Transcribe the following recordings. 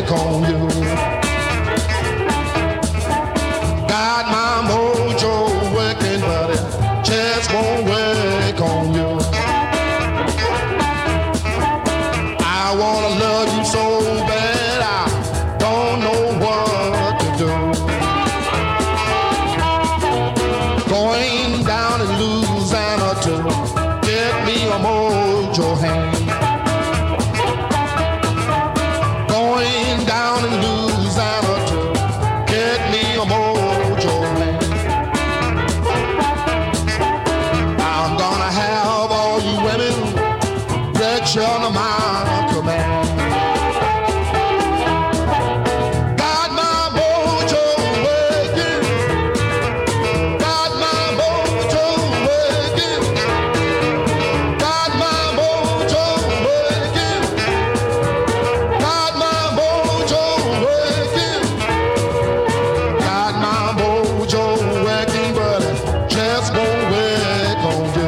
work on you. Got my mojo working, but it just won't work on you. I wanna love you so bad, I don't know what to do. Going down in Louisiana to get me a mojo hand. Going down in Louisiana to get me a mojo hand. I'm gonna have all you women that you're my command. Got my mojo working, got my mojo working, got my mojo working, got my mojo working, got my mojo working, but it just won't work on you.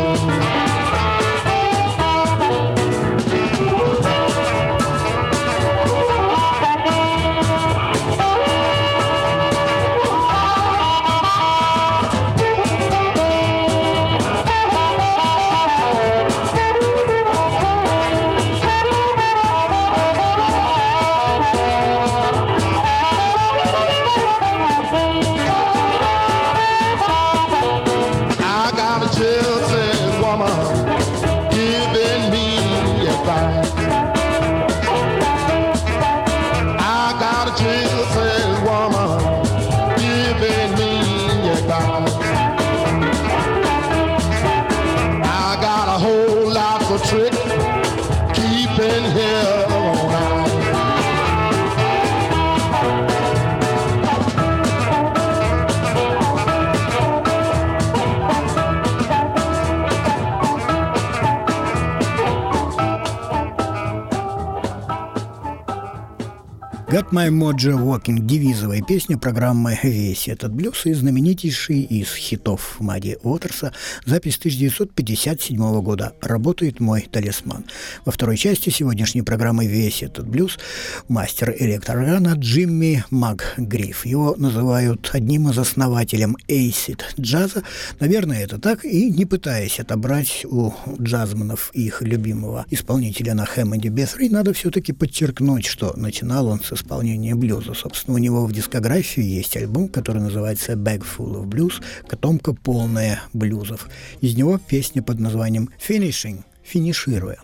I got a gypsy woman giving me advice. I got a gypsy woman giving me advice. I got a whole lot of tricks keeping her all night. «Got My Mojo Walking» – девизовая песня программы «Весь этот блюз» и знаменитейший из хитов Мадди Уотерса, запись 1957 года «Работает мой талисман». Во второй части сегодняшней программы «Весь этот блюз» мастер электрогана Джимми МакГриф. Его называют одним из основателей эйсид джаза. Наверное, это так, и не пытаясь отобрать у джазменов их любимого исполнителя на Хэммонде B3, надо все-таки подчеркнуть, что начинал он с исполнения блюза. Собственно, у него в дискографии есть альбом, который называется «Bag Full of Blues», котомка полная блюзов. Из него песня под названием «Finishing» – «Финишируя».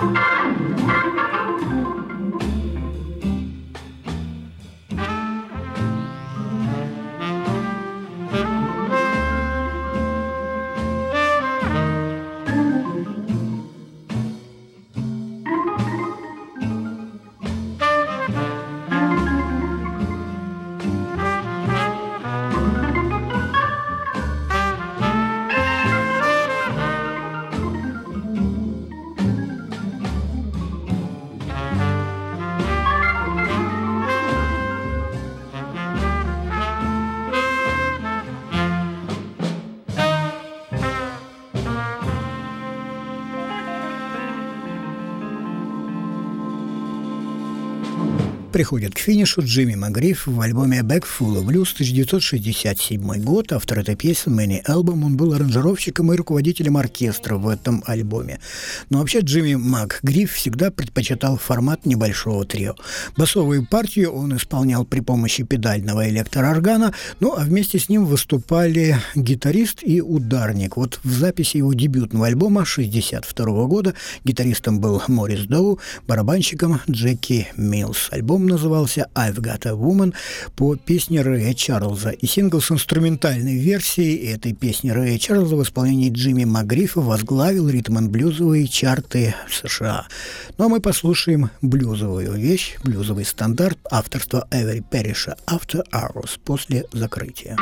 Приходит к финишу Джимми МакГриф в альбоме «Back Full of Blues» 1967 год. Автор этой песни Many Album. Он был аранжировщиком и руководителем оркестра в этом альбоме. Но вообще Джимми МакГриф всегда предпочитал формат небольшого трио. Басовую партию он исполнял при помощи педального электрооргана, ну а вместе с ним выступали гитарист и ударник. Вот в записи его дебютного альбома 1962 года гитаристом был Морис Доу, барабанщиком Джеки Милс. Альбом назывался «I've Got a Woman» по песне Рэя Чарльза. И сингл с инструментальной версией этой песни Рэя Чарльза в исполнении Джимми МакГрифа возглавил ритм-н-блюзовые чарты в США. Ну а мы послушаем блюзовую вещь, блюзовый стандарт авторства Эвери Перриша «After Hours» после закрытия.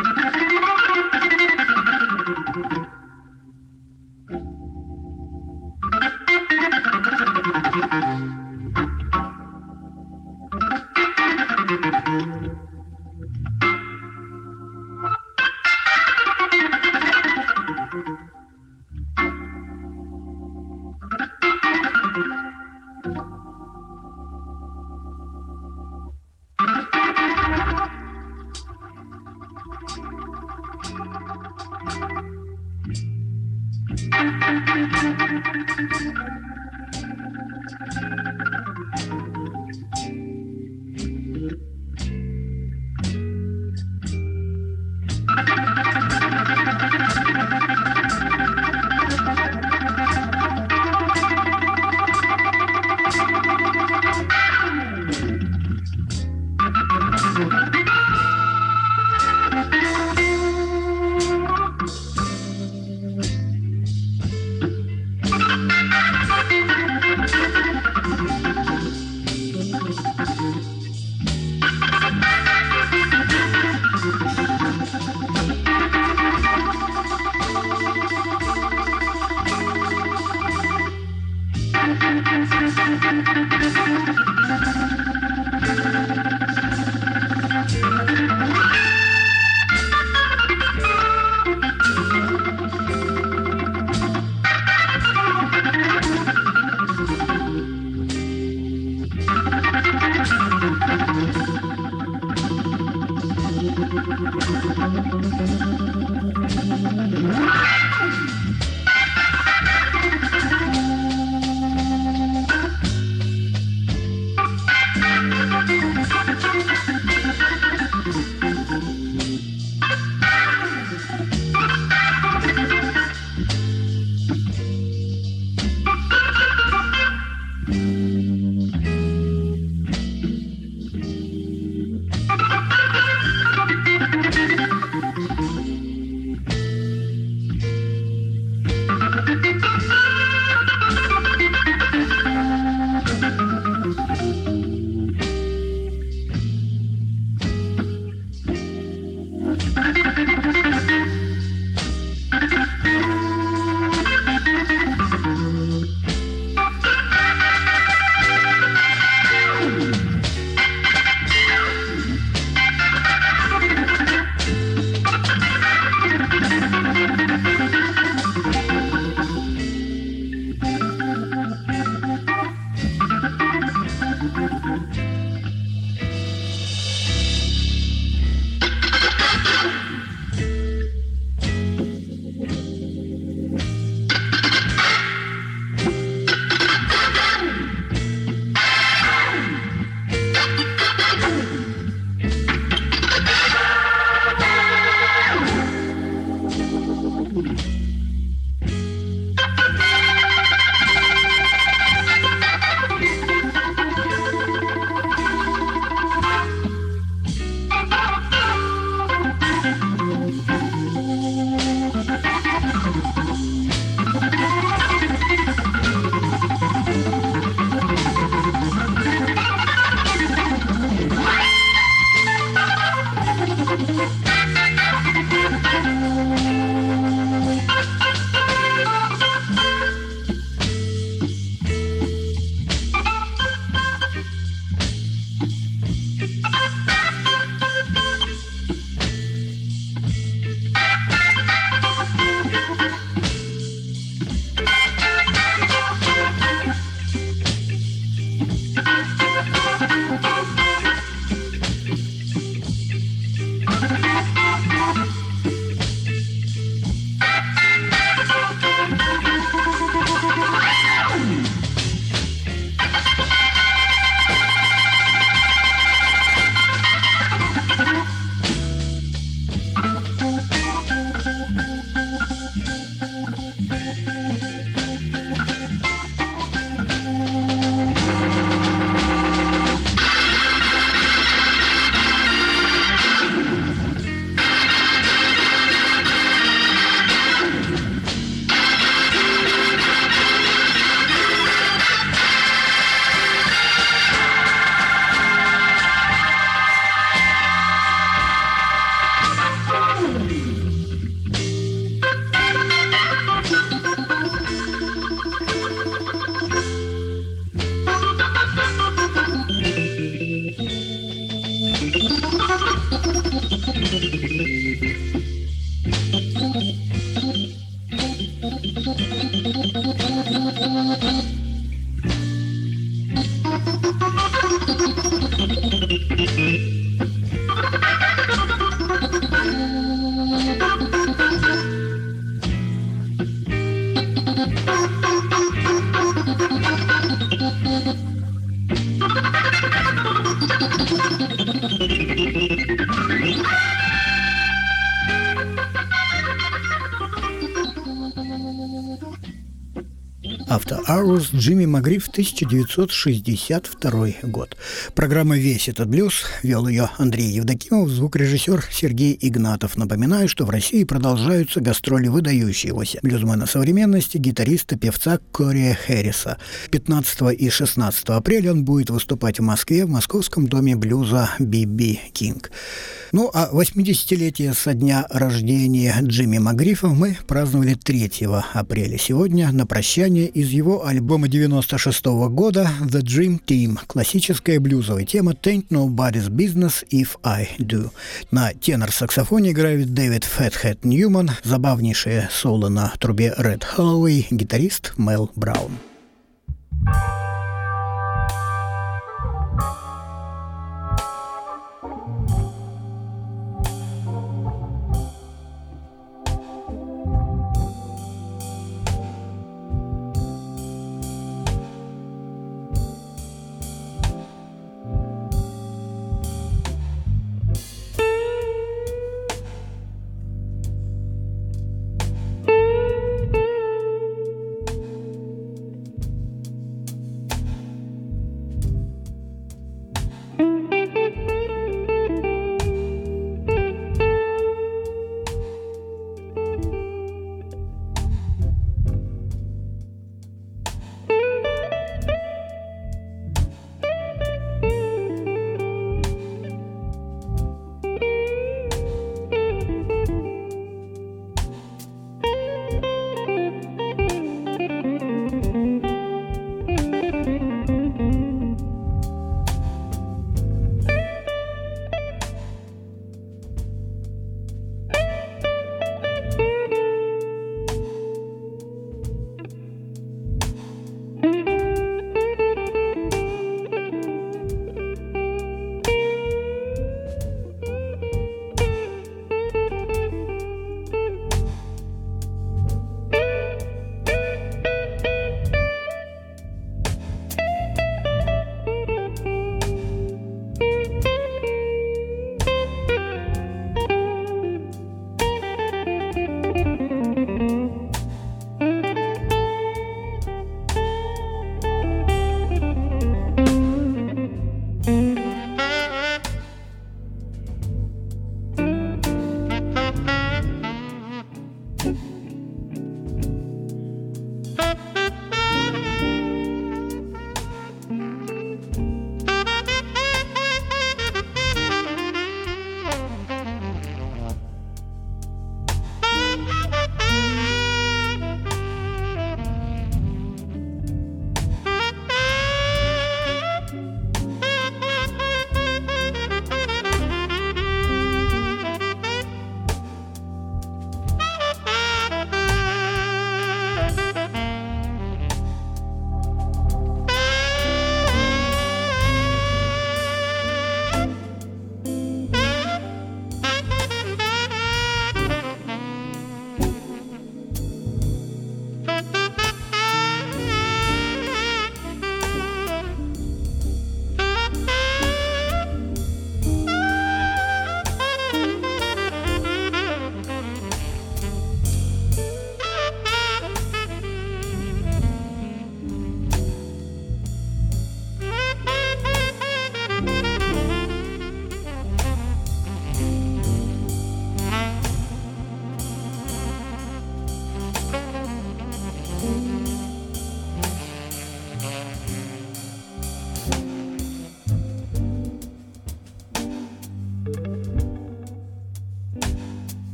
After Hours, Джимми Магриф, 1962 год. Программа «Весь этот блюз», вел ее Андрей Евдокимов, звукорежиссер Сергей Игнатов. Напоминаю, что в России продолжаются гастроли выдающегося блюзмена современности, гитариста, певца Кори Хэрриса. 15 и 16 апреля он будет выступать в Москве в Московском доме блюза B.B. King. Ну а 80-летие со дня рождения Джимми Магрифа мы праздновали 3 апреля. Сегодня на прощание из его альбома 96 года «The Dream Team» классическая блюзовая тема «Tain't Nobody's Business If I Do». На тенор-саксофоне играет Дэвид Фэтхэт Ньюман, забавнейшее соло на трубе Ред Холлоуэй, гитарист Мел Браун.